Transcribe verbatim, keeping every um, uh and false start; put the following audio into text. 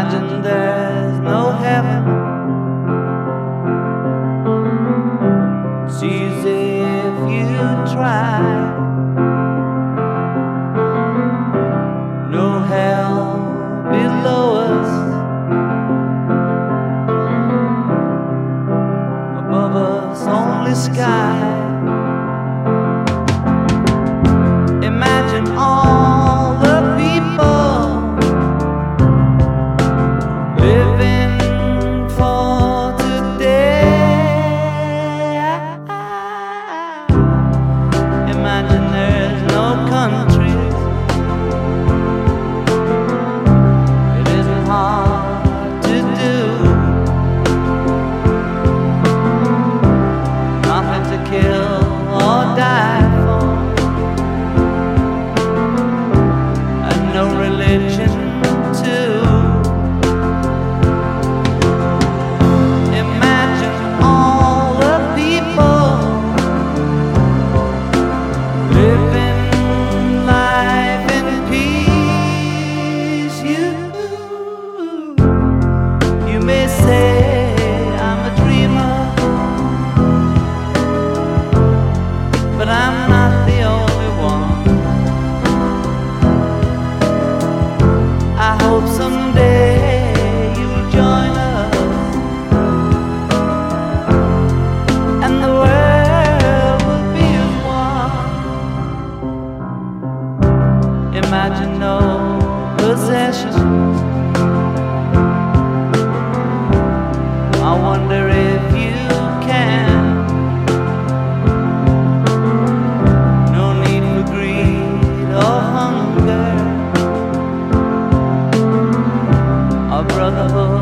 Imagine there's no heaven. It's easy if you try. No hell below us, above us only sky. Imagine all the people living for today. Imagine there's no countries. It isn't hard to do. Nothing to kill or die for, and no religion too. Imagine all the people living life in peace. You, you may say I'm a dreamer, but I'm not the only one. I hope someday you'll join us, and the world will be as one. Imagine no possessions. I wonder if you can. No need for greed or hunger, our brotherhood